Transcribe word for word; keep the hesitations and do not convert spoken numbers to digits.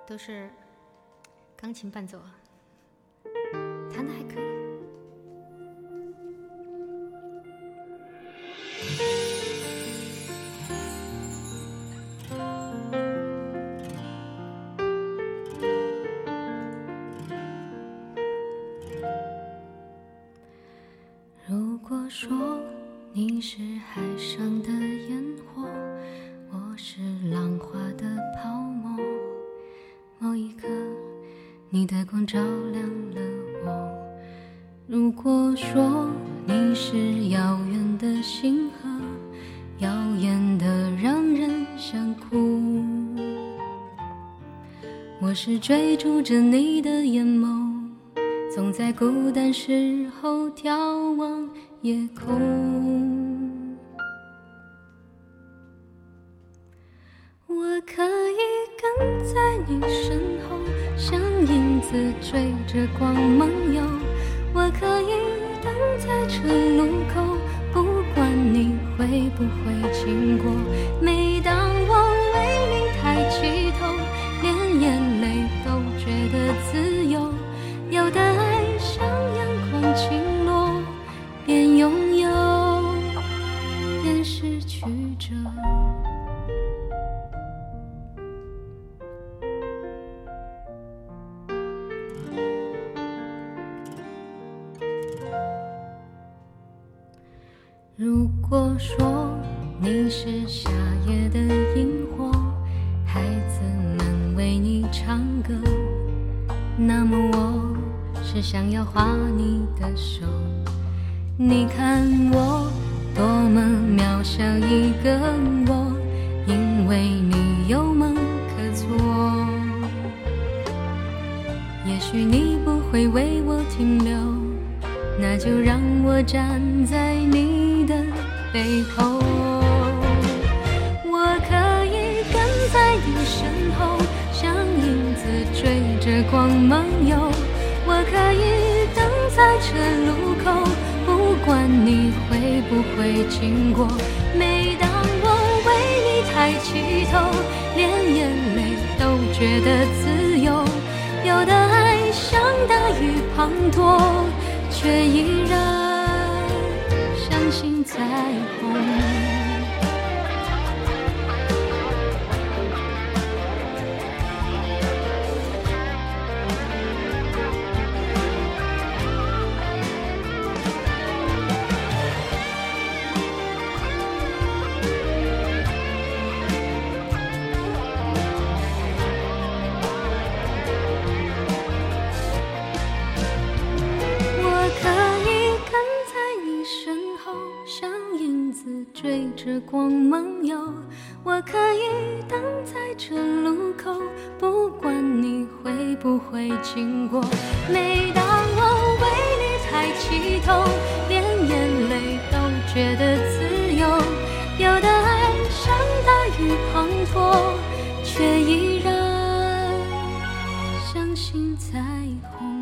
都是钢琴伴奏，弹得还可以。如果说你是海上的烟火，我是浪花的泡沫，某一刻你的光照亮了我。如果说你是遥远的星河，耀眼的让人想哭，我是追逐着你的眼眸，总在孤单时候眺望夜空。我可以跟在你身后，像影子追着光梦游，我可以等在这路口，不管你会不会经过。每当我为你抬起头，连眼泪都觉得自由，有的爱像阳光倾落，边拥有边失去着。如果说你是夏夜的萤火，孩子们为你唱歌，那么我是想要画你的手。你看我多么渺小一个我，因为你有梦可做。也许你不会为我停留，那就让我站在你的背后。我可以跟在你身后，像影子追着光梦游，我可以等在这路口，不管你会不会经过。每当我为你抬起头，连眼泪都觉得自由，有的爱像大雨滂沱，却依然相信彩虹。追着光梦游，我可以等在这路口，不管你会不会经过。每当我为你抬起头，连眼泪都觉得自由，有的爱像大雨滂沱，却依然相信彩虹。